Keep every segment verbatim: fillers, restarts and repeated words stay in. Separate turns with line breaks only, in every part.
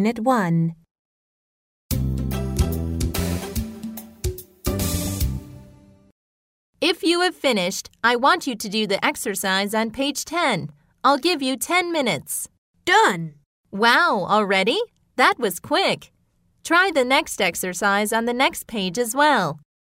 Unit one.
If you have finished, I want you to do the exercise on page ten. I'll give you ten minutes.
Done!
Wow, already? That was quick. Try the next exercise on the next page as well.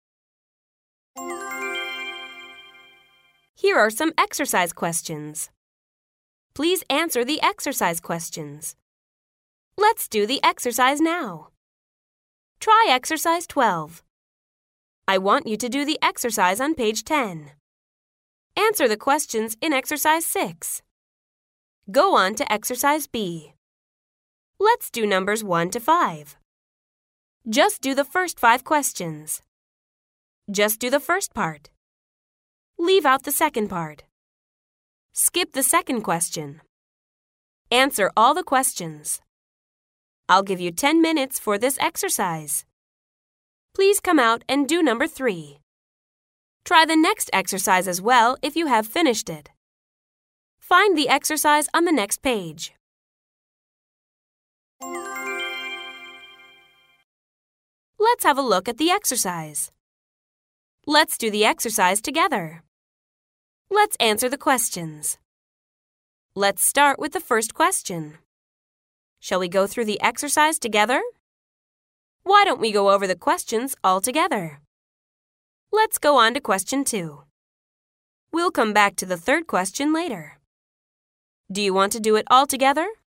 Here are some exercise questions. Please answer the exercise questions. Let's do the exercise now. Try exercise twelve. I want you to do the exercise on page ten. Answer the questions in exercise six. Go on to exercise B. Let's do numbers one to five. Just do the first five questions. Just do the first part. Leave out the second part. Skip the second question. Answer all the questions. I'll give you ten minutes for this exercise. Please come out and do number three. Try the next exercise as well if you have finished it. Find the exercise on the next page. Let's have a look at the exercise. Let's do the exercise together. Let's answer the questions. Let's start with the first question. Shall we go through the exercise together? Why don't we go over the questions all together? Let's go on to question two. We'll come back to the third question later. Do you want to do it all together